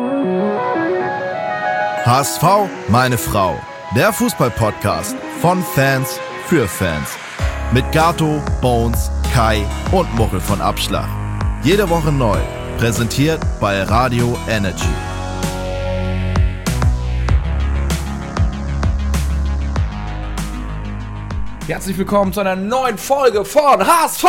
HSV, meine Frau. Der Fußball-Podcast von Fans für Fans. Mit Gato, Bones, Kai und Muchel von Abschlag. Jede Woche neu. Präsentiert bei Radio Energy. Herzlich willkommen zu einer neuen Folge von HSV!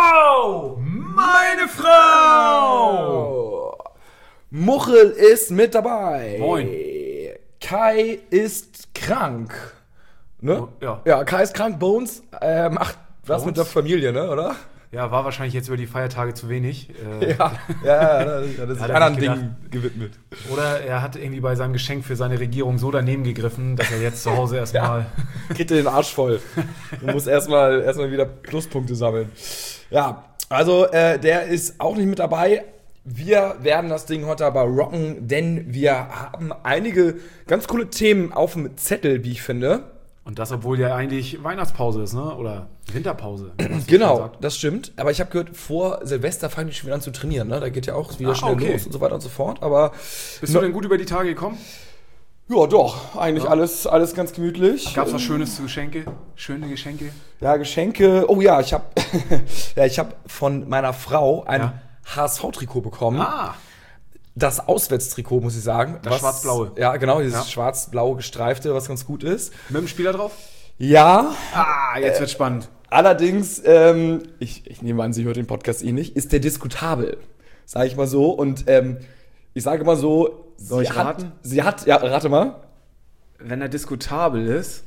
Meine Frau! Muchel ist mit dabei. Moin. Kai ist krank. Ne? Ja. Ja, Kai ist krank. Bones macht was Bones? mit der Familie, ne, oder? Ja, war wahrscheinlich jetzt über die Feiertage zu wenig. Das ist Hat er anderen sich gedacht. Dingen gewidmet. Oder er hat irgendwie bei seinem Geschenk für seine Regierung so daneben gegriffen, dass er jetzt zu Hause erstmal... Kriegt er den Arsch voll. Du musst erstmal wieder Pluspunkte sammeln. Ja, also der ist auch nicht mit dabei. Wir werden das Ding heute aber rocken, denn wir haben einige ganz coole Themen auf dem Zettel, wie ich finde. Und das, obwohl ja eigentlich Weihnachtspause ist, ne? Oder Winterpause. Genau, das stimmt. Aber ich habe gehört, vor Silvester fangen die schon wieder an zu trainieren. Ne? Da geht ja auch wieder schnell los und so weiter und so fort. Aber Bist du denn gut über die Tage gekommen? ja, doch. Eigentlich alles ganz gemütlich. Gab's was Schönes zu Geschenke? Schöne Geschenke? Ja, Geschenke. Oh ja, ich habe von meiner Frau ein HSV-Trikot bekommen. Ah! Das Auswärtstrikot, muss ich sagen. Das schwarz-blaue. Ja, genau, dieses schwarz-blau gestreifte, was ganz gut ist. Mit dem Spieler drauf? Ja, Ah, jetzt wird's spannend. allerdings, ich nehme an, sie hört den Podcast nicht, ist der diskutabel, sage ich mal so. Und ich sage mal so, Soll ich raten? Ja, rate mal. Wenn er diskutabel ist...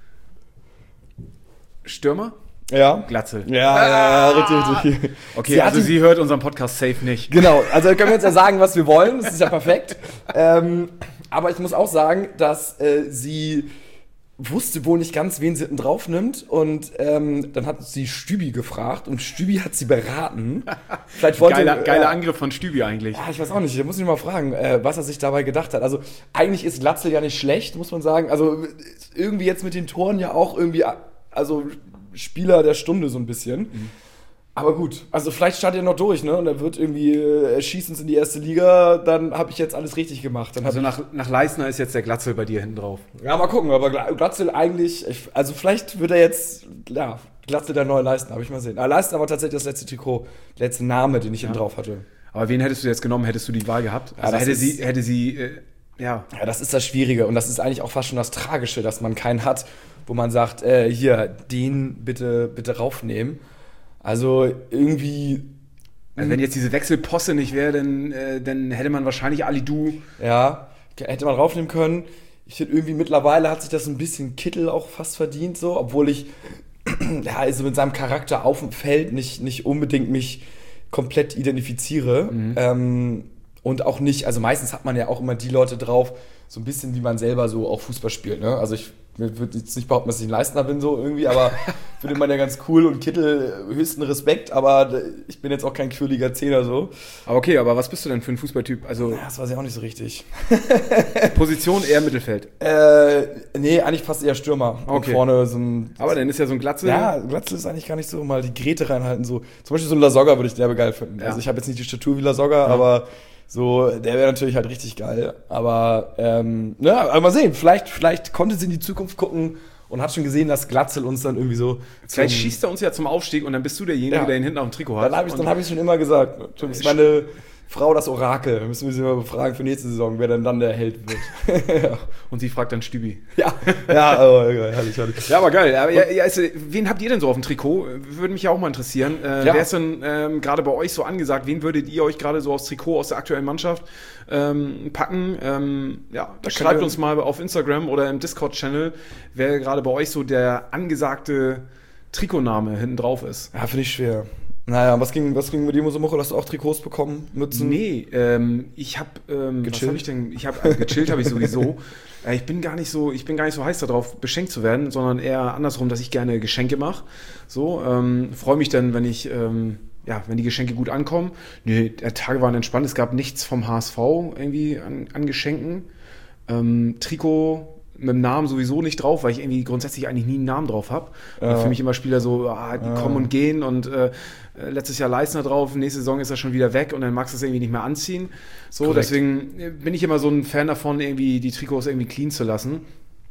Stürmer? Ja. Glatzel. Ja, richtig. Okay, Sie also hat ihn- sie hört unseren Podcast safe nicht. Genau, also können wir jetzt ja sagen, was wir wollen, das ist ja perfekt. Aber ich muss auch sagen, dass sie wusste wohl nicht ganz, wen sie hinten drauf nimmt. Und dann hat sie Stübi gefragt und Stübi hat sie beraten. Vielleicht wollte Geiler Angriff von Stübi eigentlich. Ja, ich weiß auch nicht, da muss ich mal fragen, was er sich dabei gedacht hat. Also eigentlich ist Glatzel ja nicht schlecht, muss man sagen. Also irgendwie jetzt mit den Toren ja auch irgendwie, also Spieler der Stunde so ein bisschen. Mhm. Aber gut, also vielleicht startet er noch durch, ne? Und er wird irgendwie schießen in die erste Liga, dann habe ich jetzt alles richtig gemacht. Dann Also nach Leistner ist jetzt der Glatzel bei dir hinten drauf. ja, mal gucken, aber Glatzel eigentlich, also vielleicht wird er jetzt, ja, Glatzel der neue Leistner, habe ich mal sehen. Leistner war tatsächlich das letzte Trikot, der letzte Name, den ich hinten drauf hatte. Aber wen hättest du jetzt genommen, hättest du die Wahl gehabt? Ja, Also das hätte sie Ja, das ist das Schwierige und das ist eigentlich auch fast schon das Tragische, dass man keinen hat, wo man sagt, hier, den bitte raufnehmen. Also irgendwie, Also wenn jetzt diese Wechselposse nicht wäre, dann hätte man wahrscheinlich Alidu. ja, hätte man raufnehmen können. Ich finde irgendwie mittlerweile hat sich das ein bisschen Kittel auch fast verdient, so, obwohl ich ja, also mit seinem Charakter auf dem Feld nicht unbedingt mich komplett identifiziere. Und auch nicht, also meistens hat man ja auch immer die Leute drauf, so ein bisschen wie man selber so auch Fußball spielt, ne? Also ich würde jetzt nicht behaupten, dass ich ein Leistner bin so irgendwie, aber finde man ja ganz cool und Kittel höchsten Respekt, aber ich bin jetzt auch kein quirliger Zehner so. Aber okay, aber was bist du denn für ein Fußballtyp? Also Ja, das weiß ich auch nicht so richtig. Position eher Mittelfeld. Nee, eigentlich fast eher Stürmer. Und Okay. vorne so ein... Aber dann ist ja so ein Glatzel. Ja, Glatzel ist eigentlich gar nicht so, mal die Gräte reinhalten. So. Zum Beispiel so ein Lasogga würde ich derbe geil finden. Ja. Also ich habe jetzt nicht die Statur wie Lasogga, aber so, der wäre natürlich halt richtig geil. Aber, aber mal sehen, vielleicht konnte sie in die Zukunft gucken und hat schon gesehen, dass Glatzel uns dann irgendwie so... Vielleicht schießt er uns ja zum Aufstieg und dann bist du derjenige, Ja. der ihn hinten auf dem Trikot hat. Dann habe ich schon immer gesagt, das ist meine Frau das Orakel. Müssen wir sie mal befragen für nächste Saison, wer denn dann der Held wird. Und sie fragt dann Stübi. ja, herrlich. Ja, aber geil. Aber wen habt ihr denn so auf dem Trikot? Würde mich ja auch mal interessieren. Wer ist denn gerade bei euch so angesagt? Wen würdet ihr euch gerade so aufs Trikot aus der aktuellen Mannschaft packen? Schreibt uns mal auf Instagram oder im Discord-Channel, wer gerade bei euch so der angesagte Trikotname hinten drauf ist. Ja, finde ich schwer. Naja, was ging mit dir so, Muchel? Hast du auch Trikots bekommen? Mützen? Nee, ich habe was habe ich denn? Gechillt habe ich sowieso. Ich bin gar nicht so heiß darauf, beschenkt zu werden, sondern eher andersrum, dass ich gerne Geschenke mache. So, freue mich dann, wenn die Geschenke gut ankommen. Nee, der Tage waren entspannt. Es gab nichts vom HSV irgendwie an Geschenken. Trikot mit dem Namen sowieso nicht drauf, weil ich irgendwie grundsätzlich eigentlich nie einen Namen drauf habe. Für mich immer Spieler so, die kommen und gehen und letztes Jahr Leistner drauf, nächste Saison ist er schon wieder weg und dann magst du es irgendwie nicht mehr anziehen. So, korrekt. Deswegen bin ich immer so ein Fan davon, irgendwie die Trikots irgendwie clean zu lassen.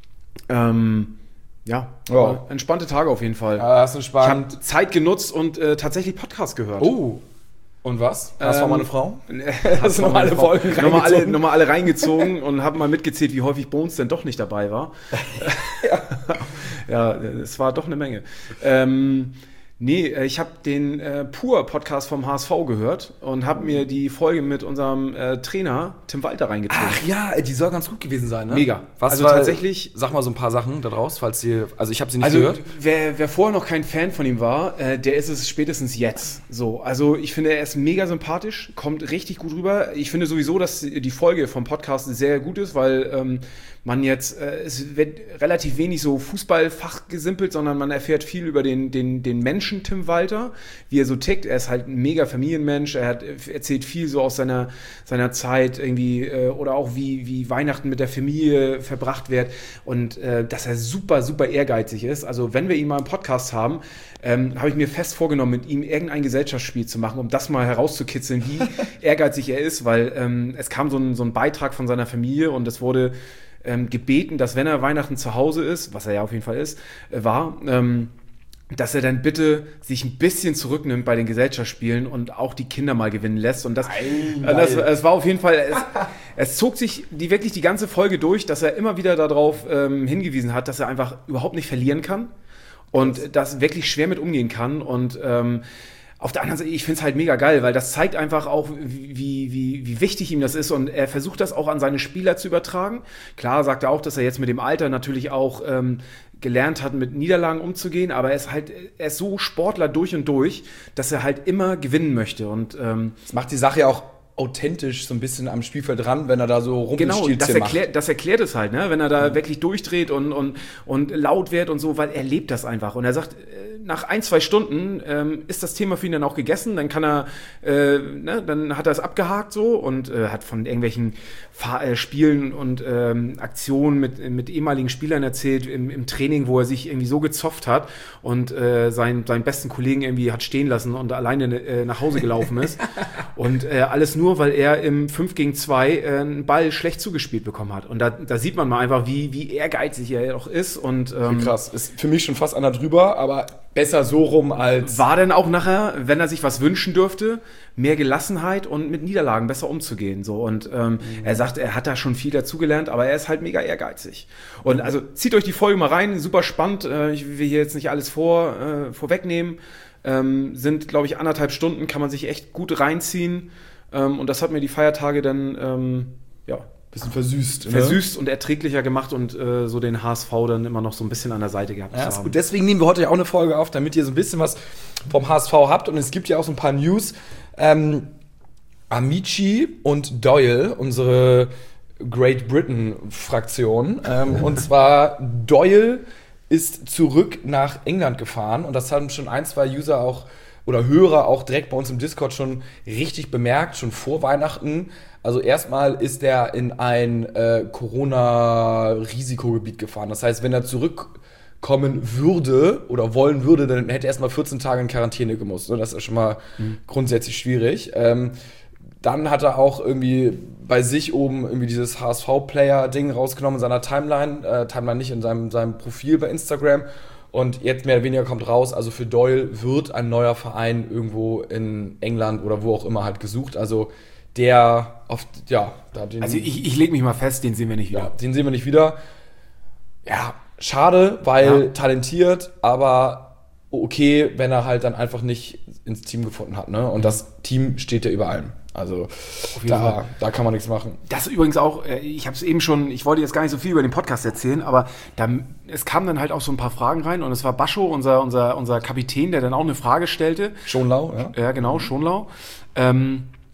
Entspannte Tage auf jeden Fall. Ja, das ist entspannt. Ich habe Zeit genutzt und tatsächlich Podcast gehört. Oh. Und was? Das war meine Frau? Hast du nochmal alle Folgen nochmal alle reingezogen und habe mal mitgezählt, wie häufig Bones denn doch nicht dabei war. Ja, es war doch eine Menge. Ich habe den Pur-Podcast vom HSV gehört und habe mir die Folge mit unserem Trainer Tim Walter reingezogen. Ach ja, die soll ganz gut gewesen sein, ne? Mega. Tatsächlich, sag mal so ein paar Sachen da draus, ich habe sie nicht gehört. Wer vorher noch kein Fan von ihm war, der ist es spätestens jetzt. So, also ich finde, er ist mega sympathisch, kommt richtig gut rüber. Ich finde sowieso, dass die Folge vom Podcast sehr gut ist, weil man jetzt, es wird relativ wenig so Fußballfach gesimpelt, sondern man erfährt viel über den Menschen Tim Walter, wie er so tickt. Er ist halt ein mega Familienmensch, er erzählt viel so aus seiner Zeit irgendwie oder auch wie Weihnachten mit der Familie verbracht wird und dass er super, super ehrgeizig ist. Also wenn wir ihn mal im Podcast haben, habe ich mir fest vorgenommen, mit ihm irgendein Gesellschaftsspiel zu machen, um das mal herauszukitzeln, wie ehrgeizig er ist, weil es kam so ein Beitrag von seiner Familie und es wurde gebeten, dass wenn er Weihnachten zu Hause ist, was er ja auf jeden Fall dass er dann bitte sich ein bisschen zurücknimmt bei den Gesellschaftsspielen und auch die Kinder mal gewinnen lässt. Und das war auf jeden Fall, es zog sich wirklich die ganze Folge durch, dass er immer wieder darauf hingewiesen hat, dass er einfach überhaupt nicht verlieren kann und das wirklich schwer mit umgehen kann und auf der anderen Seite, ich finde es halt mega geil, weil das zeigt einfach auch, wie wichtig ihm das ist und er versucht das auch an seine Spieler zu übertragen. Klar sagt er auch, dass er jetzt mit dem Alter natürlich auch gelernt hat, mit Niederlagen umzugehen, aber er ist so Sportler durch und durch, dass er halt immer gewinnen möchte und das macht die Sache ja auch authentisch so ein bisschen am Spielfeld ran, wenn er da so Rumpelstilzchen macht. Genau, das erklärt es halt, ne? Wenn er da wirklich durchdreht und laut wird und so, weil er lebt das einfach. Und er sagt, nach 1-2 Stunden ist das Thema für ihn dann auch gegessen, dann kann er, dann hat er es abgehakt so und hat von irgendwelchen Spielen und Aktionen mit ehemaligen Spielern erzählt im Training, wo er sich irgendwie so gezofft hat und seinen besten Kollegen irgendwie hat stehen lassen und alleine nach Hause gelaufen ist. Und alles nur, weil er im 5 gegen 2 einen Ball schlecht zugespielt bekommen hat. Und da sieht man mal einfach, wie ehrgeizig er doch ist. Und krass, ist für mich schon fast einer drüber, aber besser so rum als... War denn auch nachher, wenn er sich was wünschen dürfte, mehr Gelassenheit und mit Niederlagen besser umzugehen. So. Und er sagt, er hat da schon viel dazugelernt, aber er ist halt mega ehrgeizig. Und also zieht euch die Folge mal rein, super spannend. Ich will hier jetzt nicht alles vorwegnehmen. Sind, glaube ich, 1,5 Stunden, kann man sich echt gut reinziehen. Und das hat mir die Feiertage dann, bisschen versüßt. Versüßt und erträglicher gemacht und so den HSV dann immer noch so ein bisschen an der Seite gehabt. Ja, ist gut. Deswegen nehmen wir heute ja auch eine Folge auf, damit ihr so ein bisschen was vom HSV habt. Und es gibt ja auch so ein paar News. Amici und Doyle, unsere Great Britain-Fraktion. Und zwar Doyle ist zurück nach England gefahren. Und das haben schon 1-2 User auch oder Hörer auch direkt bei uns im Discord schon richtig bemerkt, schon vor Weihnachten. Also erstmal ist er in ein Corona-Risikogebiet gefahren. Das heißt, wenn er zurückkommen würde oder wollen würde, dann hätte er erstmal 14 Tage in Quarantäne gemusst. Das ist schon mal grundsätzlich schwierig. Dann hat er auch irgendwie bei sich oben irgendwie dieses HSV-Player-Ding rausgenommen in seiner Timeline. Timeline nicht in seinem Profil bei Instagram. Und jetzt mehr oder weniger kommt raus, also für Doyle wird ein neuer Verein irgendwo in England oder wo auch immer halt gesucht. Also der also ich lege mich mal fest, den sehen wir nicht wieder. Ja, den sehen wir nicht wieder. Ja, schade, weil talentiert, aber okay, wenn er halt dann einfach nicht ins Team gefunden hat. Ne? Und das Team steht ja über allem. Also da kann man nichts machen. Das übrigens auch, ich habe es eben schon, ich wollte jetzt gar nicht so viel über den Podcast erzählen, aber es kamen dann halt auch so ein paar Fragen rein und es war Bascho, unser Kapitän, der dann auch eine Frage stellte. Schonlau, ja. Ja, genau, Schonlau.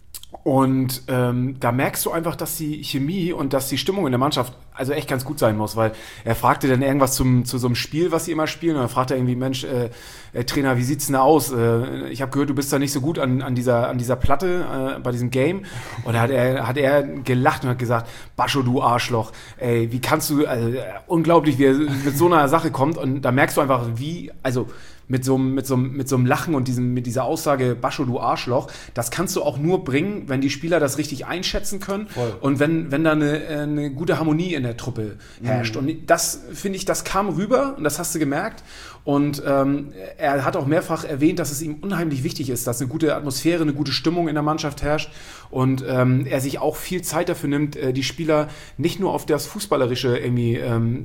Und da merkst du einfach, dass die Chemie und dass die Stimmung in der Mannschaft also echt ganz gut sein muss, weil er fragte dann irgendwas zu so einem Spiel, was sie immer spielen, und dann fragt er irgendwie, Mensch, Trainer, wie sieht's denn da aus? Ich habe gehört, du bist da nicht so gut an dieser Platte bei diesem Game. Und da hat er gelacht und hat gesagt, Bascho, du Arschloch, ey, wie kannst du, also, unglaublich, wie er mit so einer Sache kommt, und da merkst du einfach, wie, also mit so einem Lachen und mit dieser Aussage, Bascho, du Arschloch, das kannst du auch nur bringen, wenn die Spieler das richtig einschätzen können. Voll. Und wenn da eine gute Harmonie in der Truppe herrscht. Und das, finde ich, das kam rüber und das hast du gemerkt. Und er hat auch mehrfach erwähnt, dass es ihm unheimlich wichtig ist, dass eine gute Atmosphäre, eine gute Stimmung in der Mannschaft herrscht, und er sich auch viel Zeit dafür nimmt, die Spieler nicht nur auf das Fußballerische irgendwie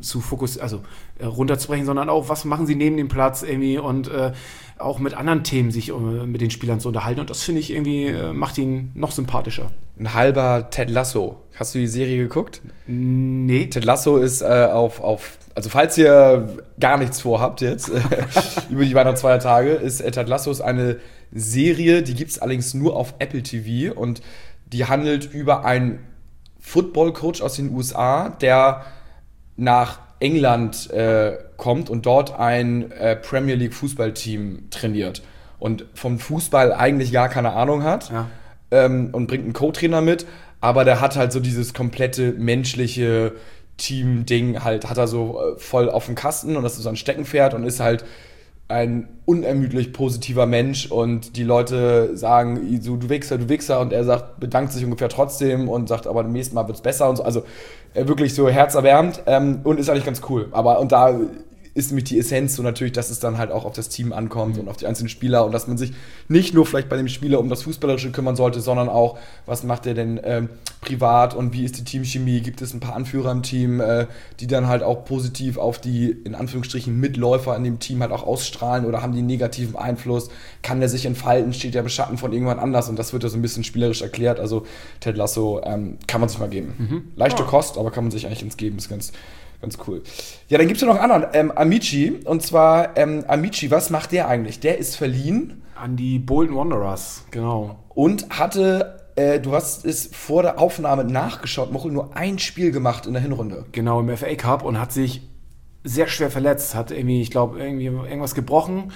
runterzubrechen, sondern auch, was machen sie neben dem Platz irgendwie, und auch mit anderen Themen sich mit den Spielern zu unterhalten. Und das, finde ich, irgendwie macht ihn noch sympathischer. Ein halber Ted Lasso. Hast du die Serie geguckt? Nee. Ted Lasso ist also falls ihr gar nichts vorhabt jetzt über die Weihnachtsfeiertage, ist Ted Lasso ist eine Serie, die gibt es allerdings nur auf Apple TV, und die handelt über einen Football-Coach aus den USA, der nach England kommt und dort ein Premier League Fußballteam trainiert und vom Fußball eigentlich gar keine Ahnung hat, und bringt einen Co-Trainer mit, aber der hat halt so dieses komplette menschliche Team-Ding halt, hat er so voll auf dem Kasten, und das ist so ein Steckenpferd, und ist halt ein unermüdlich positiver Mensch, und die Leute sagen, so, du Wichser, und er bedankt sich ungefähr trotzdem und sagt, aber beim nächsten Mal wird's besser und so, also wirklich so herzerwärmend, und ist eigentlich ganz cool. Und da ist nämlich die Essenz so natürlich, dass es dann halt auch auf das Team ankommt und auf die einzelnen Spieler, und dass man sich nicht nur vielleicht bei dem Spieler um das Fußballerische kümmern sollte, sondern auch, was macht er denn privat und wie ist die Teamchemie, gibt es ein paar Anführer im Team, die dann halt auch positiv auf die, in Anführungsstrichen, Mitläufer in dem Team halt auch ausstrahlen, oder haben die einen negativen Einfluss, kann der sich entfalten, steht der im Schatten von irgendwann anders, und das wird ja so ein bisschen spielerisch erklärt. Also Ted Lasso kann man sich mal geben. Leichte Kost, aber kann man sich eigentlich ins Geben, ist ganz cool. Ja, dann gibt es ja noch einen anderen, Amici. Und zwar, Amici, was macht der eigentlich? Der ist verliehen an die Bolton Wanderers, genau. Und hatte, du hast es vor der Aufnahme nachgeschaut, Mochel, nur ein Spiel gemacht in der Hinrunde. Genau, im FA Cup, und hat sich sehr schwer verletzt. Hat irgendwie, ich glaube, irgendwas gebrochen.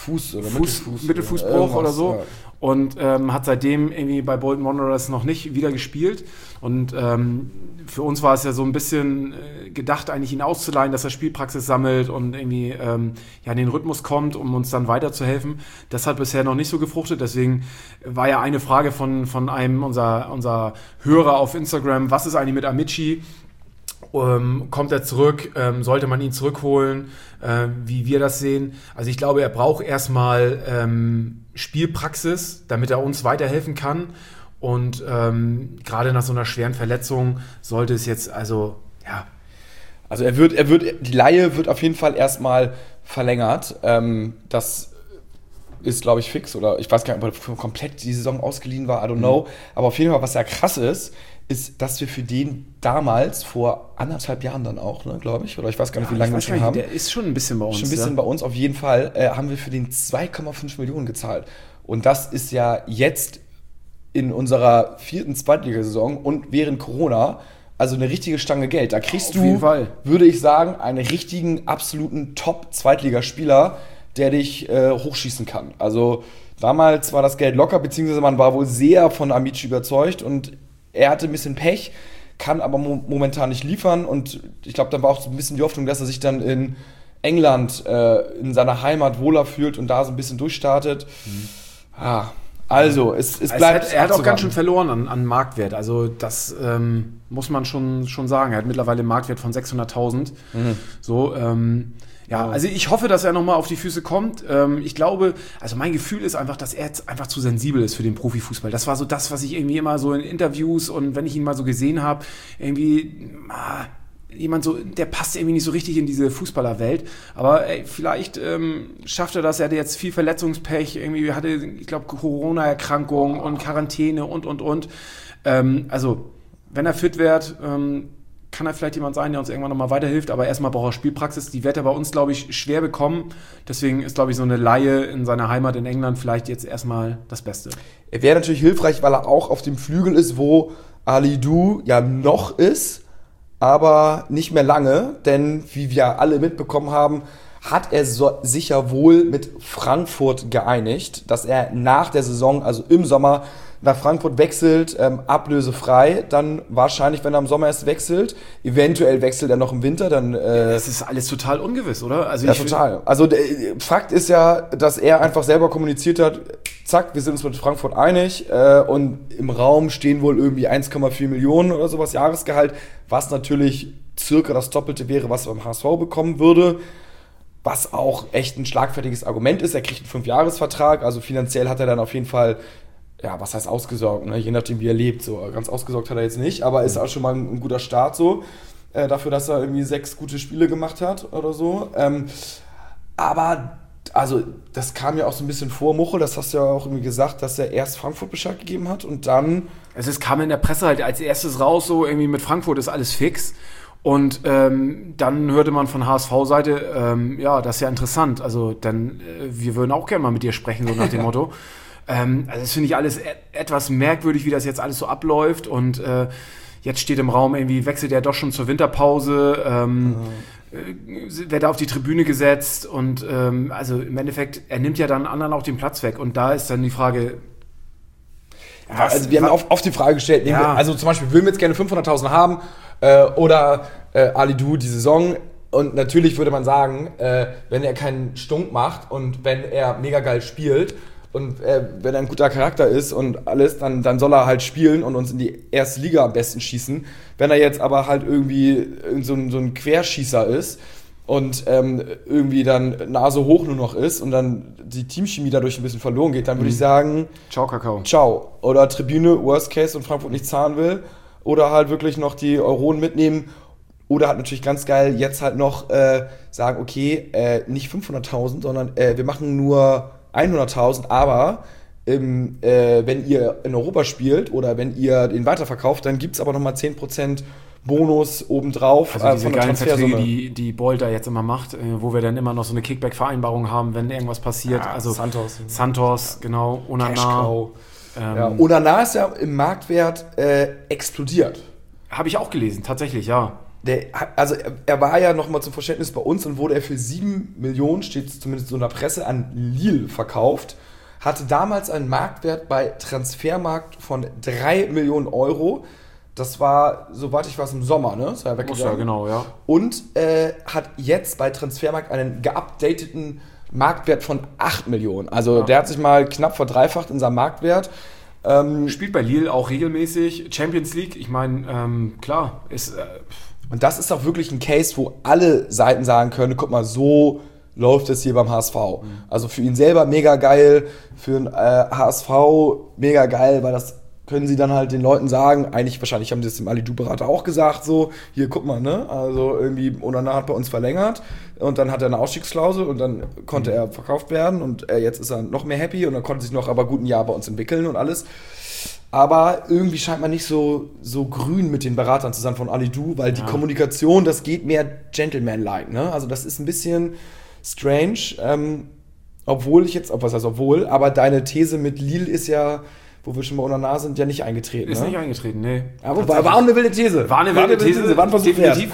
Mittelfußbruch oder so. Ja. Und hat seitdem irgendwie bei Bolton Wanderers noch nicht wieder gespielt. Und für uns war es ja so ein bisschen gedacht, eigentlich ihn auszuleihen, dass er Spielpraxis sammelt und irgendwie in den Rhythmus kommt, um uns dann weiterzuhelfen. Das hat bisher noch nicht so gefruchtet. Deswegen war ja eine Frage von einem unser Hörer auf Instagram, was ist eigentlich mit Amici? Kommt er zurück? Sollte man ihn zurückholen? Wie wir das sehen? Also ich glaube, er braucht erstmal Spielpraxis, damit er uns weiterhelfen kann. Und gerade nach so einer schweren Verletzung sollte es jetzt, also die Leihe wird auf jeden Fall erstmal verlängert. Das ist, glaube ich, fix. Oder ich weiß gar nicht, ob er komplett die Saison ausgeliehen war, I don't know. Aber auf jeden Fall, was ja krass ist, dass wir für den damals, vor 1,5 Jahren dann auch, ne, glaube ich, oder ich weiß gar nicht, wie lange wir schon haben. Der ist schon ein bisschen bei uns. Schon ein bisschen bei uns, auf jeden Fall, haben wir für den 2,5 Millionen gezahlt. Und das ist ja jetzt in unserer 4. Zweitligasaison und während Corona, also eine richtige Stange Geld. Da kriegst du, würde ich sagen, einen richtigen, absoluten Top-Zweitligaspieler, der dich hochschießen kann. Also damals war das Geld locker, beziehungsweise man war wohl sehr von Amici überzeugt, und er hatte ein bisschen Pech, kann aber momentan nicht liefern, und ich glaube, dann war auch so ein bisschen die Hoffnung, dass er sich dann in England in seiner Heimat wohler fühlt und da so ein bisschen durchstartet. Also, es bleibt. Er hat auch ganz schön verloren an Marktwert. Also, das muss man schon sagen. Er hat mittlerweile einen Marktwert von 600.000. Also ich hoffe, dass er nochmal auf die Füße kommt. Ich glaube, also mein Gefühl ist einfach, dass er jetzt einfach zu sensibel ist für den Profifußball. Das war so das, was ich irgendwie immer so in Interviews und wenn ich ihn mal so gesehen habe, irgendwie jemand so, der passt irgendwie nicht so richtig in diese Fußballerwelt. Aber vielleicht schafft er das. Er hatte jetzt viel Verletzungspech, irgendwie hatte, ich glaube, Corona-Erkrankung und Quarantäne und. Also, wenn er fit wird, kann er vielleicht jemand sein, der uns irgendwann nochmal weiterhilft, aber erstmal braucht er Spielpraxis. Die wird er bei uns, glaube ich, schwer bekommen. Deswegen ist, glaube ich, so eine Leihe in seiner Heimat in England vielleicht jetzt erstmal das Beste. Er wäre natürlich hilfreich, weil er auch auf dem Flügel ist, wo Alidou ja noch ist, aber nicht mehr lange, denn wie wir alle mitbekommen haben, hat er sich ja wohl mit Frankfurt geeinigt, dass er nach der Saison, also im Sommer, nach Frankfurt wechselt, ablösefrei, dann wahrscheinlich, wenn er im Sommer erst wechselt, eventuell wechselt er noch im Winter, dann... Das ist alles total ungewiss, oder? Also ja, total. Also Fakt ist ja, dass er einfach selber kommuniziert hat, zack, wir sind uns mit Frankfurt einig und im Raum stehen wohl irgendwie 1,4 Millionen oder sowas Jahresgehalt, was natürlich circa das Doppelte wäre, was er beim HSV bekommen würde. Was auch echt ein schlagfertiges Argument ist. Er kriegt einen 5-Jahres-Vertrag, also finanziell hat er dann auf jeden Fall, ja, was heißt ausgesorgt, ne? Je nachdem, wie er lebt. So ganz ausgesorgt hat er jetzt nicht, aber ist auch schon mal ein guter Start so, dafür, dass er irgendwie 6 gute Spiele gemacht hat oder so. Aber, also, das kam ja auch so ein bisschen vor, Muchel, das hast du ja auch irgendwie gesagt, dass er erst Frankfurt Bescheid gegeben hat und dann... Es kam in der Presse halt als erstes raus, so irgendwie mit Frankfurt ist alles fix. Und dann hörte man von HSV-Seite, ja, das ist ja interessant, also dann, wir würden auch gerne mal mit dir sprechen, so nach dem Motto. Also das finde ich alles etwas merkwürdig, wie das jetzt alles so abläuft und jetzt steht im Raum, irgendwie wechselt er doch schon zur Winterpause, wird er auf die Tribüne gesetzt und also im Endeffekt, er nimmt ja dann anderen auch den Platz weg und da ist dann die Frage... Also wir haben oft die Frage gestellt, also zum Beispiel, würden wir jetzt gerne 500.000 haben oder Alidou die Saison? Und natürlich würde man sagen, wenn er keinen Stunk macht und wenn er mega geil spielt und wenn er ein guter Charakter ist und alles, dann soll er halt spielen und uns in die erste Liga am besten schießen. Wenn er jetzt aber halt irgendwie so ein Querschießer ist und irgendwie dann Nase hoch nur noch ist und dann die Teamchemie dadurch ein bisschen verloren geht, dann würde ich sagen... Ciao, Kakao. Ciao. Oder Tribüne, Worst Case, und Frankfurt nicht zahlen will. Oder halt wirklich noch die Euronen mitnehmen. Oder halt natürlich ganz geil jetzt halt noch sagen, okay, nicht 500.000, sondern wir machen nur 100.000, aber wenn ihr in Europa spielt oder wenn ihr den weiterverkauft, dann gibt es aber nochmal 10% Bonus obendrauf. Also diese geilen Verträge, die Bolt da jetzt immer macht, wo wir dann immer noch so eine Kickback-Vereinbarung haben, wenn irgendwas passiert. Ja, also Santos, genau, Onana. Ja, Onana ist ja im Marktwert explodiert. Habe ich auch gelesen, tatsächlich, ja. Er war ja nochmal zum Verständnis bei uns und wurde er für 7 Millionen, steht zumindest so in der Presse, an Lille verkauft. Hatte damals einen Marktwert bei Transfermarkt von 3 Millionen Euro. Das war, soweit ich weiß, im Sommer, ne? Das war ja weggegangen. Ja, genau, ja. Und hat jetzt bei Transfermarkt einen geupdateten Marktwert von 8 Millionen. Also der hat sich mal knapp verdreifacht in seinem Marktwert. Spielt bei Lille auch regelmäßig. Champions League, ich meine, klar, ist... Und das ist auch wirklich ein Case, wo alle Seiten sagen können, guck mal, so läuft es hier beim HSV. Also für ihn selber mega geil, für den HSV mega geil, weil das können sie dann halt den Leuten sagen, eigentlich wahrscheinlich haben sie es dem Alidou-Berater auch gesagt, so, hier, guck mal, ne, also irgendwie Onana hat bei uns verlängert und dann hat er eine Ausstiegsklausel und dann konnte er verkauft werden und jetzt ist er noch mehr happy und dann konnte sich noch aber gut ein Jahr bei uns entwickeln und alles. Aber irgendwie scheint man nicht so grün mit den Beratern zu sein von Alidou, weil die Kommunikation, das geht mehr Gentleman-like, ne, also das ist ein bisschen strange, aber deine These mit Lille ist ja, wo wir schon bei Onana sind, ja nicht eingetreten. Ist nicht eingetreten, nee. Aber war auch eine wilde These. War eine wilde These, war ein Versuch definitiv.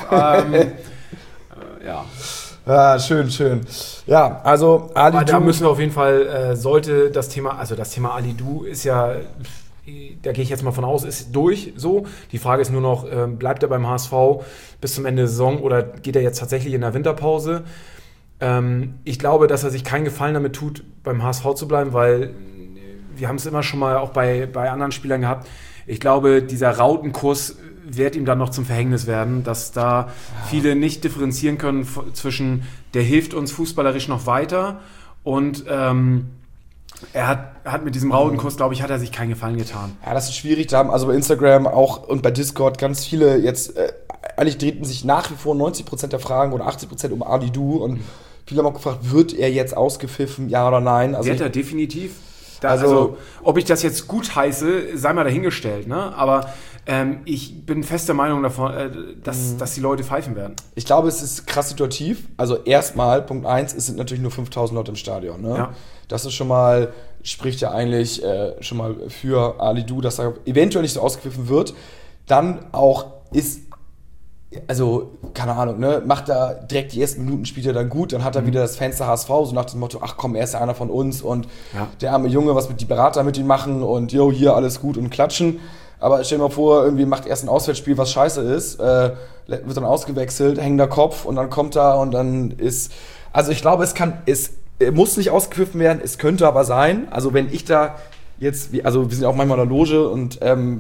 Ja. Ja, schön. Ja, also Alidou. Aber da müssen wir auf jeden Fall, sollte das Thema Alidou ist ja, da gehe ich jetzt mal von aus, ist durch so. Die Frage ist nur noch, bleibt er beim HSV bis zum Ende der Saison oder geht er jetzt tatsächlich in der Winterpause? Ich glaube, dass er sich keinen Gefallen damit tut, beim HSV zu bleiben, weil wir haben es immer schon mal auch bei anderen Spielern gehabt. Ich glaube, dieser Rautenkurs wird ihm dann noch zum Verhängnis werden, dass da viele nicht differenzieren können zwischen, der hilft uns fußballerisch noch weiter und er hat mit diesem Rautenkurs, glaube ich, hat er sich keinen Gefallen getan. Ja, das ist schwierig. Da haben also bei Instagram auch und bei Discord ganz viele jetzt, eigentlich drehten sich nach wie vor 90% der Fragen oder 80% um Alidou und viele haben auch gefragt, wird er jetzt ausgepfiffen, ja oder nein? Also wird er definitiv. Also, ob ich das jetzt gut heiße, sei mal dahingestellt, ne? Aber ich bin fester Meinung davon, dass die Leute pfeifen werden. Ich glaube, es ist krass situativ. Also erstmal, Punkt 1, es sind natürlich nur 5.000 Leute im Stadion. Ne? Ja. Das ist schon mal, spricht ja eigentlich schon mal für Alidou, dass er eventuell nicht so ausgepfiffen wird. Dann auch ist, also, keine Ahnung, ne, macht er direkt die ersten Minuten, spielt er dann gut, dann hat er wieder das Fenster HSV, so nach dem Motto, ach komm, er ist ja einer von uns und der arme Junge, was mit die Berater mit ihm machen und jo, hier alles gut und klatschen. Aber stell dir mal vor, irgendwie macht erst ein Auswärtsspiel, was scheiße ist, wird dann ausgewechselt, hängender Kopf und dann kommt er und dann ist, also ich glaube, es muss nicht ausgepfiffen werden, es könnte aber sein, also wenn ich da jetzt, also wir sind ja auch manchmal in der Loge und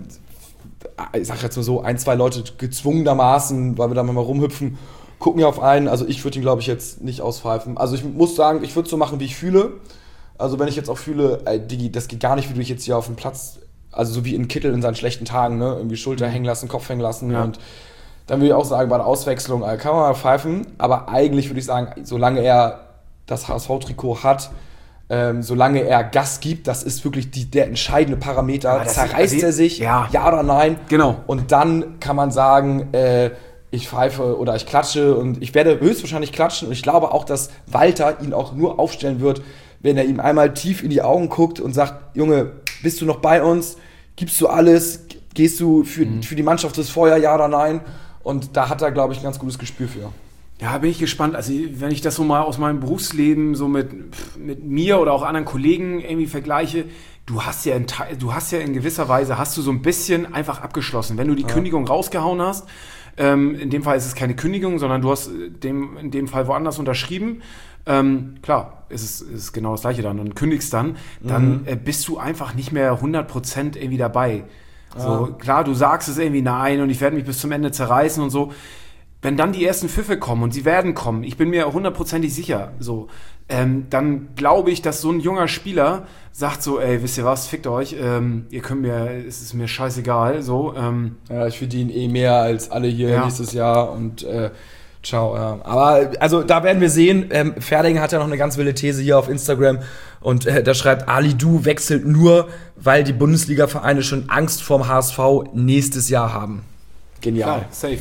ich sag jetzt nur so, 1, 2 Leute gezwungenermaßen, weil wir da mal rumhüpfen, gucken ja auf einen. Also ich würde ihn, glaube ich, jetzt nicht auspfeifen. Also ich muss sagen, ich würde es so machen, wie ich fühle. Also wenn ich jetzt auch fühle, Digi, das geht gar nicht, wie du dich jetzt hier auf dem Platz, also so wie in Kittel in seinen schlechten Tagen, ne, irgendwie Schulter hängen lassen, Kopf hängen lassen. Ja. Und dann würde ich auch sagen, bei der Auswechslung kann man mal pfeifen. Aber eigentlich würde ich sagen, solange er das HSV-Trikot hat, solange er Gas gibt, das ist wirklich der entscheidende Parameter. Ja, zerreißt er sich, ja oder nein? Genau. Und dann kann man sagen, ich pfeife oder ich klatsche und ich werde höchstwahrscheinlich klatschen. Und ich glaube auch, dass Walter ihn auch nur aufstellen wird, wenn er ihm einmal tief in die Augen guckt und sagt, Junge, bist du noch bei uns? Gibst du alles? Gehst du für die Mannschaft das Feuer, ja oder nein? Und da hat er, glaube ich, ein ganz gutes Gespür für. Ja, bin ich gespannt. Also wenn ich das so mal aus meinem Berufsleben so mit mir oder auch anderen Kollegen irgendwie vergleiche, du hast ja in gewisser Weise, hast du so ein bisschen einfach abgeschlossen. Wenn du die Kündigung rausgehauen hast, in dem Fall ist es keine Kündigung, sondern du hast in dem Fall woanders unterschrieben, klar, ist genau das Gleiche dann und kündigst dann bist du einfach nicht mehr 100% irgendwie dabei. So, klar, du sagst es irgendwie nein und ich werde mich bis zum Ende zerreißen und so. Wenn dann die ersten Pfiffe kommen und sie werden kommen, ich bin mir 100% sicher, so, dann glaube ich, dass so ein junger Spieler sagt so, ey, wisst ihr was, fickt euch, ihr könnt es ist mir scheißegal, so. Ja, ich verdiene mehr als alle hier nächstes Jahr und ciao. Ja. Aber also da werden wir sehen, Ferdinand hat ja noch eine ganz wilde These hier auf Instagram und da schreibt, Alidou wechselt nur, weil die Bundesliga-Vereine schon Angst vorm HSV nächstes Jahr haben. Genial. Klar, safe.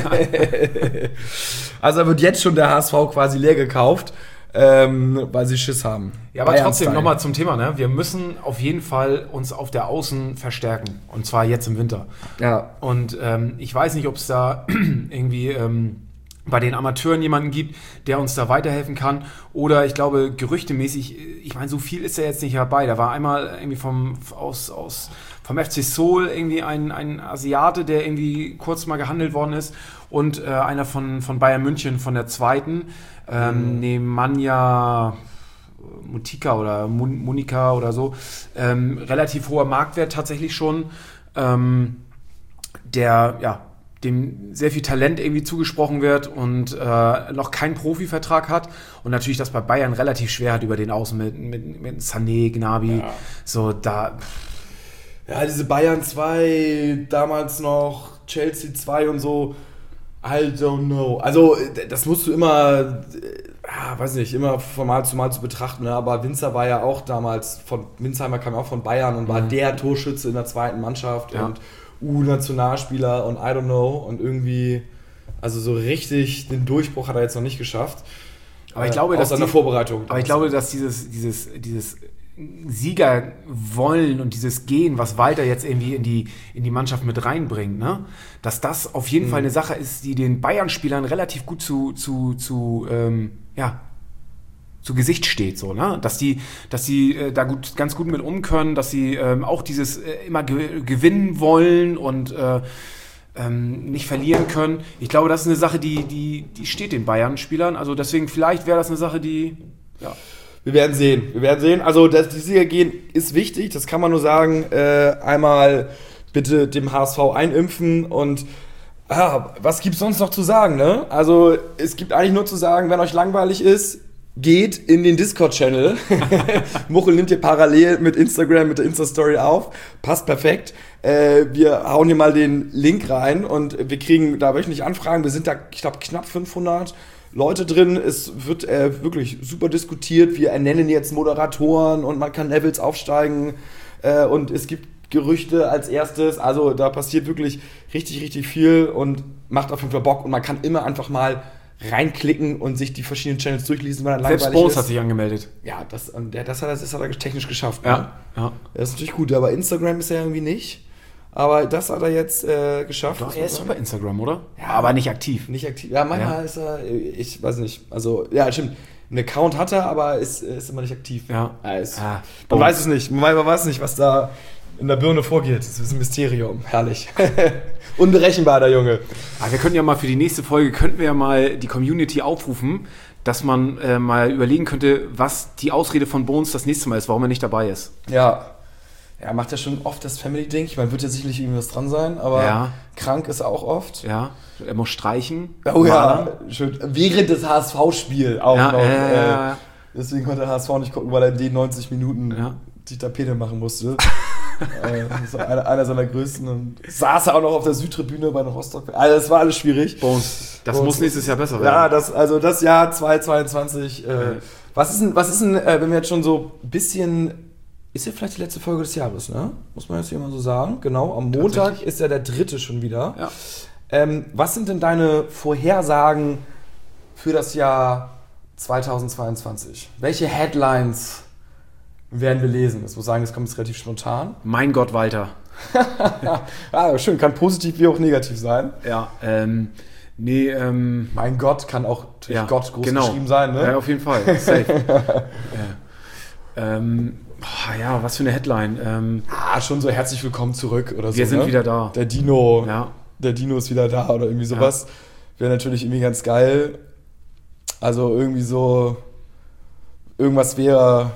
Also wird jetzt schon der HSV quasi leer gekauft, weil sie Schiss haben. Ja, aber trotzdem nochmal zum Thema, ne? Wir müssen auf jeden Fall uns auf der Außen verstärken. Und zwar jetzt im Winter. Ja. Und ich weiß nicht, ob es da irgendwie bei den Amateuren jemanden gibt, der uns da weiterhelfen kann. Oder ich glaube, gerüchtemäßig, ich meine, so viel ist er jetzt nicht dabei. Da war einmal irgendwie vom FC Seoul irgendwie ein Asiate, der irgendwie kurz mal gehandelt worden ist. Und einer von Bayern München von der zweiten, Nemanja Mutika oder Monika oder so. Relativ hoher Marktwert tatsächlich schon. Dem sehr viel Talent irgendwie zugesprochen wird und noch keinen Profivertrag hat und natürlich das bei Bayern relativ schwer hat über den Außen mit Sané, Gnabry, so da. Ja, diese Bayern 2, damals noch Chelsea 2 und so, I don't know. Also das musst du immer, weiß nicht, immer von Mal zu betrachten, ne? Aber Winzer war ja auch damals, Winzheimer kam auch von Bayern und war der Torschütze in der zweiten Mannschaft und U-Nationalspieler und I don't know und irgendwie, also so richtig den Durchbruch hat er jetzt noch nicht geschafft. Aber ich glaube, dass der Vorbereitung. Aber ich glaube, dass dieses Sieger wollen und dieses Gehen, was Walter jetzt irgendwie in die Mannschaft mit reinbringt, ne? Dass das auf jeden Fall eine Sache ist, die den Bayern-Spielern relativ gut zu Gesicht steht, so, ne? Dass die da ganz gut mit können, dass sie auch dieses immer gewinnen wollen und nicht verlieren können. Ich glaube, das ist eine Sache, die steht den Bayern-Spielern. Also deswegen vielleicht wäre das eine Sache, die Wir werden sehen. Also das Siegergehen ist wichtig, das kann man nur sagen. Einmal bitte dem HSV einimpfen und was gibt's sonst noch zu sagen, ne? Also es gibt eigentlich nur zu sagen, wenn euch langweilig ist, geht in den Discord-Channel. Muchel nimmt hier parallel mit Instagram, mit der Insta-Story auf. Passt perfekt. Wir hauen hier mal den Link rein und wir kriegen da wöchentlich Anfragen. Wir sind da, ich glaube, knapp 500 Leute drin, es wird wirklich super diskutiert, wir ernennen jetzt Moderatoren und man kann Levels aufsteigen und es gibt Gerüchte als erstes, also da passiert wirklich richtig, richtig viel und macht auf jeden Fall Bock und man kann immer einfach mal reinklicken und sich die verschiedenen Channels durchlesen, weil dann Selbst langweilig Bones ist. hat sich angemeldet. Ja, das hat er technisch geschafft. Ja, Ne? ja. Das ist natürlich gut, aber Instagram ist er irgendwie nicht. Aber das hat er jetzt geschafft. Doch, er ist doch bei Instagram, oder? Ja, aber nicht aktiv. Nicht aktiv. Ja, manchmal ist er, ich weiß nicht. Also, ja, stimmt. Einen Account hat er, aber ist immer nicht aktiv. Ja. Man weiß es nicht. Man weiß nicht, was da in der Birne vorgeht. Das ist ein Mysterium. Herrlich. Unberechenbar, der Junge. Aber wir könnten ja mal für die nächste Folge, die Community aufrufen, dass man mal überlegen könnte, was die Ausrede von Bones das nächste Mal ist, warum er nicht dabei ist. Ja. Er macht ja schon oft das Family-Ding. Ich meine, wird ja sicherlich irgendwas dran sein, aber krank ist er auch oft. Ja, er muss streichen. Oh ja, schön. Während des HSV-Spiels auch noch. Ja. Deswegen konnte der HSV nicht gucken, weil er in den 90 Minuten die Tapete machen musste. Das war einer seiner größten. Und saß er auch noch auf der Südtribüne bei den Rostock. Also das war alles schwierig. Bones, das muss nächstes Jahr besser werden. Ja, das Jahr 2022. Was ist denn, wenn wir jetzt schon so ein bisschen... Ist ja vielleicht die letzte Folge des Jahres, ne? Muss man jetzt hier mal so sagen. Genau, am Montag ist ja der 3. schon wieder. Ja. Was sind denn deine Vorhersagen für das Jahr 2022? Welche Headlines werden wir lesen? Ich muss sagen, das kommt jetzt relativ spontan. Mein Gott, Walter. Schön, kann positiv wie auch negativ sein. Ja, mein Gott kann auch natürlich Gott groß geschrieben sein, ne? Ja, auf jeden Fall. Safe. Was für eine Headline. Schon so herzlich willkommen zurück oder so. Wir sind wieder da. Der Dino ist wieder da oder irgendwie sowas. Wäre natürlich irgendwie ganz geil. Also irgendwie so, irgendwas wäre...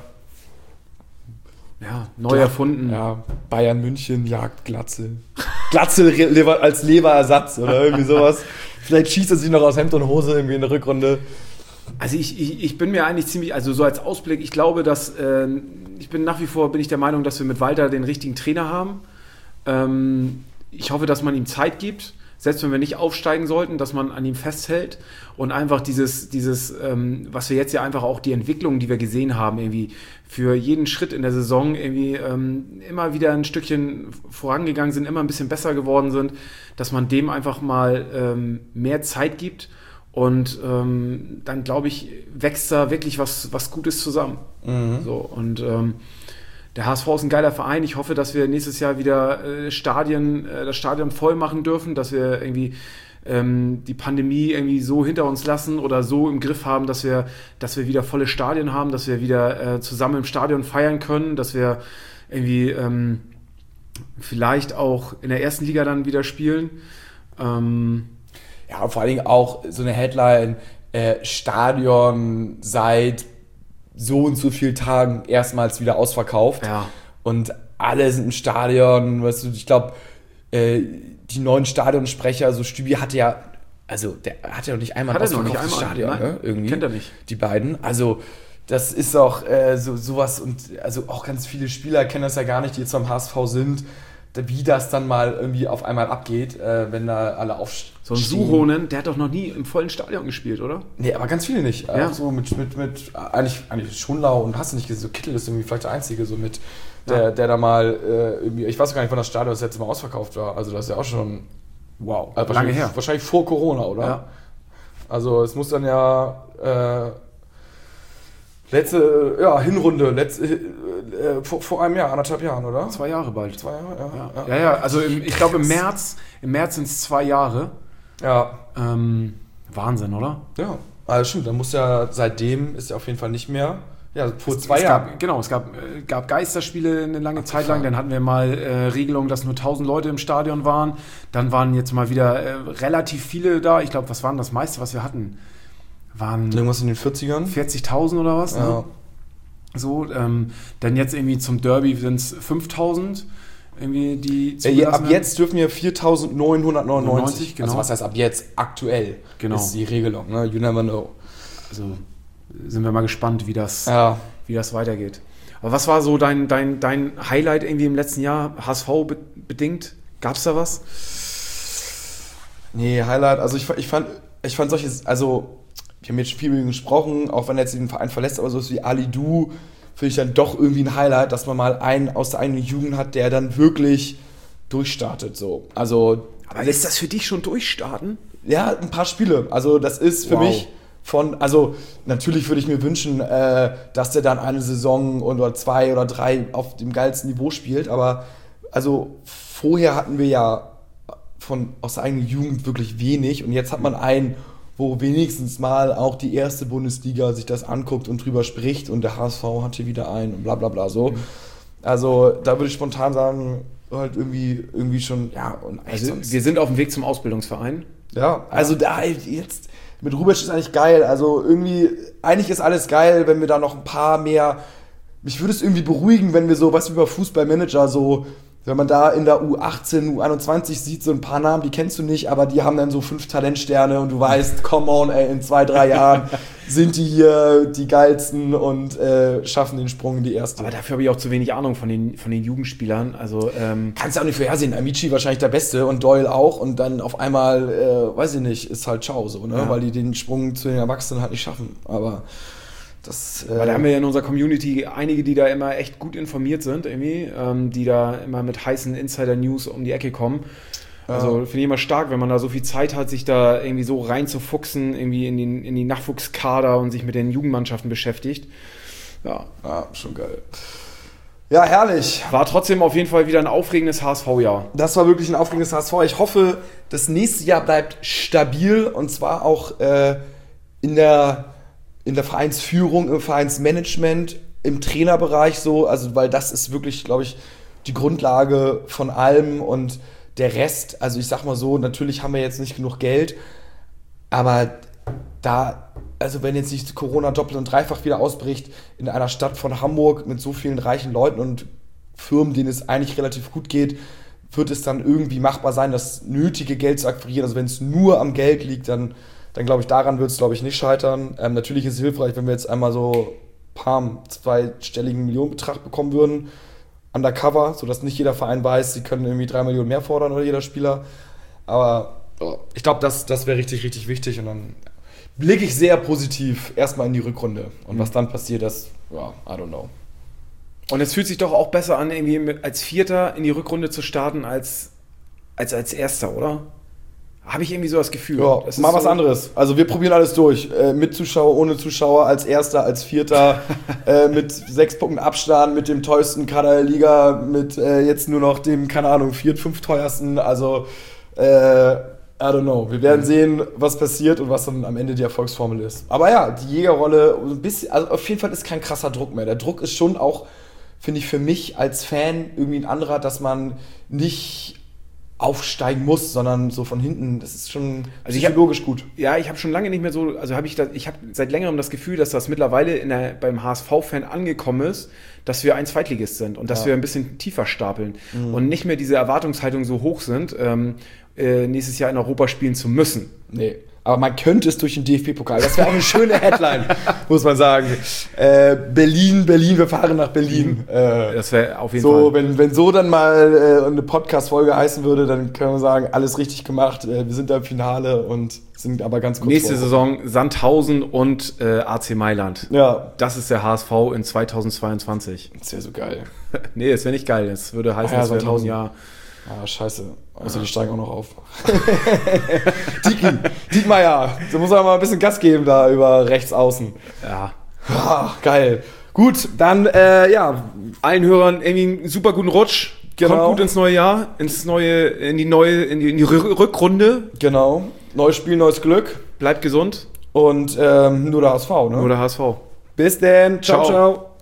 Ja, neu erfunden. Ja, Bayern München jagt Glatzel. Glatzel als Leberersatz oder irgendwie sowas. Vielleicht schießt er sich noch aus Hemd und Hose irgendwie in der Rückrunde. Also ich bin mir eigentlich ziemlich, also so als Ausblick, ich glaube, dass nach wie vor bin ich der Meinung, dass wir mit Walter den richtigen Trainer haben. Ich hoffe, dass man ihm Zeit gibt, selbst wenn wir nicht aufsteigen sollten, dass man an ihm festhält und einfach dieses was wir jetzt ja einfach auch die Entwicklung, die wir gesehen haben, irgendwie für jeden Schritt in der Saison irgendwie immer wieder ein Stückchen vorangegangen sind, immer ein bisschen besser geworden sind, dass man dem einfach mal mehr Zeit gibt. Und dann, glaube ich, wächst da wirklich was Gutes zusammen. Mhm. So, und der HSV ist ein geiler Verein. Ich hoffe, dass wir nächstes Jahr wieder das Stadion voll machen dürfen, dass wir irgendwie die Pandemie irgendwie so hinter uns lassen oder so im Griff haben, dass wir wieder volle Stadien haben, dass wir wieder zusammen im Stadion feiern können, dass wir irgendwie vielleicht auch in der ersten Liga dann wieder spielen. Ja, und vor allen Dingen auch so eine Headline, Stadion seit so und so vielen Tagen erstmals wieder ausverkauft. Ja. Und alle sind im Stadion, weißt du, ich glaube, die neuen Stadionsprecher, so Stübi hatte ja noch nicht einmal ein ausverkauftes Stadion, ne? Irgendwie. Kennt er nicht. Die beiden. Also, das ist auch sowas und also auch ganz viele Spieler kennen das ja gar nicht, die jetzt beim HSV sind, wie das dann mal irgendwie auf einmal abgeht, wenn da alle aufstehen. So ein Suhonen, der hat doch noch nie im vollen Stadion gespielt, oder? Nee, aber ganz viele nicht. Ja. So mit eigentlich Schonlau und hast du nicht gesehen, so Kittel ist irgendwie vielleicht der Einzige, so mit der da mal irgendwie, ich weiß gar nicht, wann das Stadion das letzte Mal ausverkauft war. Also das ist ja auch schon lange her. Wahrscheinlich vor Corona, oder? Ja. Also es muss dann ja Hinrunde, vor einem Jahr, 1,5 Jahren, oder? 2 Jahre bald. 2 Jahre, ja. Ja, also ich glaube im März sind es 2 Jahre. Ja. Wahnsinn, oder? Ja, also stimmt, dann muss ja seitdem ist ja auf jeden Fall nicht mehr. Ja, vor 2 Jahren. Es gab Geisterspiele eine lange Zeit lang, dann hatten wir mal Regelung, dass nur 1000 Leute im Stadion waren. Dann waren jetzt mal wieder relativ viele da. Ich glaube, was waren das meiste, was wir hatten? Waren irgendwas in den 40ern? 40.000 oder was? Ja. Ne? So, dann jetzt irgendwie zum Derby sind es 5.000. Irgendwie die ab jetzt dürfen wir 4.999. Genau. Also was heißt ab jetzt? Aktuell ist die Regelung. Ne? You never know. Also sind wir mal gespannt, wie das weitergeht. Aber was war so dein Highlight irgendwie im letzten Jahr, HSV bedingt? Gab es da was? Nee, Highlight, also ich fand solche, also wir haben jetzt viel mit ihm gesprochen, auch wenn er jetzt den Verein verlässt, aber so wie Ali Du, finde ich dann doch irgendwie ein Highlight, dass man mal einen aus der eigenen Jugend hat, der dann wirklich durchstartet. So. Also, aber ist das für dich schon durchstarten? Ja, ein paar Spiele. Also das ist für mich also natürlich würde ich mir wünschen, dass der dann eine Saison oder 2 oder 3 auf dem geilsten Niveau spielt, aber also vorher hatten wir ja aus der eigenen Jugend wirklich wenig und jetzt hat man einen, wo wenigstens mal auch die erste Bundesliga sich das anguckt und drüber spricht und der HSV hat hier wieder einen und bla bla bla so. Also da würde ich spontan sagen, halt irgendwie schon, ja. Und also wir sind auf dem Weg zum Ausbildungsverein. Ja, also da jetzt mit Rubic ist eigentlich geil. Also irgendwie, eigentlich ist alles geil, wenn wir da noch ein paar mehr. Mich würde es irgendwie beruhigen, wenn wir so, was über Fußballmanager so, wenn man da in der U18, U21 sieht, so ein paar Namen, die kennst du nicht, aber die haben dann so 5 Talentsterne und du weißt, come on, ey, in 2, 3 Jahren sind die hier die geilsten und schaffen den Sprung in die erste. Aber dafür habe ich auch zu wenig Ahnung von den Jugendspielern. Also, kannst du auch nicht vorhersehen. Amici wahrscheinlich der Beste und Doyle auch und dann auf einmal, weiß ich nicht, ist halt ciao so, ne? Ja. Weil die den Sprung zu den Erwachsenen halt nicht schaffen. Aber weil da haben wir ja in unserer Community einige, die da immer echt gut informiert sind, irgendwie, die da immer mit heißen Insider-News um die Ecke kommen. Also finde ich immer stark, wenn man da so viel Zeit hat, sich da irgendwie so reinzufuchsen, irgendwie in die Nachwuchskader und sich mit den Jugendmannschaften beschäftigt. Ja, schon geil. Ja, herrlich. War trotzdem auf jeden Fall wieder ein aufregendes HSV-Jahr. Das war wirklich ein aufregendes HSV. Ich hoffe, das nächste Jahr bleibt stabil und zwar auch in der Vereinsführung, im Vereinsmanagement, im Trainerbereich so, also weil das ist wirklich, glaube ich, die Grundlage von allem und der Rest, also ich sag mal so, natürlich haben wir jetzt nicht genug Geld, aber also wenn jetzt nicht Corona doppelt und dreifach wieder ausbricht, in einer Stadt von Hamburg mit so vielen reichen Leuten und Firmen, denen es eigentlich relativ gut geht, wird es dann irgendwie machbar sein, das nötige Geld zu akquirieren. Also wenn es nur am Geld liegt, dann glaube ich, daran wird es, glaube ich, nicht scheitern. Natürlich ist es hilfreich, wenn wir jetzt einmal so zweistelligen Millionenbetrag bekommen würden, undercover, sodass nicht jeder Verein weiß, sie können irgendwie 3 Millionen mehr fordern oder jeder Spieler. Aber ich glaube, das wäre richtig, richtig wichtig und dann blicke ich sehr positiv erstmal in die Rückrunde. Und was dann passiert, I don't know. Und es fühlt sich doch auch besser an, irgendwie als Vierter in die Rückrunde zu starten, als Erster, oder? Habe ich irgendwie so das Gefühl. Ja, das mal was anderes. Also wir probieren alles durch. Mit Zuschauer, ohne Zuschauer, als Erster, als Vierter, mit 6 Punkten Abstand, mit dem teuersten Kader der Liga, mit jetzt nur noch dem, keine Ahnung, 4., 5. teuersten. Also, I don't know. Wir werden sehen, was passiert und was dann am Ende die Erfolgsformel ist. Aber ja, die Jägerrolle, ein bisschen, also auf jeden Fall ist kein krasser Druck mehr. Der Druck ist schon auch, finde ich, für mich als Fan irgendwie ein anderer, dass man nicht aufsteigen muss, sondern so von hinten, das ist schon psychologisch gut. Ja, ich habe schon lange nicht mehr so, also ich habe seit längerem das Gefühl, dass das mittlerweile beim HSV-Fan angekommen ist, dass wir ein Zweitligist sind und dass wir ein bisschen tiefer stapeln und nicht mehr diese Erwartungshaltung so hoch sind, nächstes Jahr in Europa spielen zu müssen. Nee. Aber man könnte es durch den DFB-Pokal. Das wäre auch eine schöne Headline, muss man sagen. Berlin, wir fahren nach Berlin. Das wäre auf jeden Fall. Wenn so dann mal eine Podcast-Folge heißen würde, dann können wir sagen, alles richtig gemacht. Wir sind da im Finale und sind aber ganz kurz nächste Saison Sandhausen und AC Mailand. Ja. Das ist der HSV in 2022. Das wäre so geil. Nee, das wäre nicht geil. Das würde heißen, ja, das wäre 1000 Jahre. Ah, scheiße. Also die steigen auch noch auf. Diekmeyer, da muss er mal ein bisschen Gas geben da über rechts außen. Ja. Geil. Gut, dann allen Hörern irgendwie einen super guten Rutsch. Genau. Kommt gut ins neue Jahr, in die Rückrunde. Genau. Neues Spiel, neues Glück. Bleibt gesund. Und nur der HSV, ne? Nur der HSV. Bis denn. Ciao, ciao.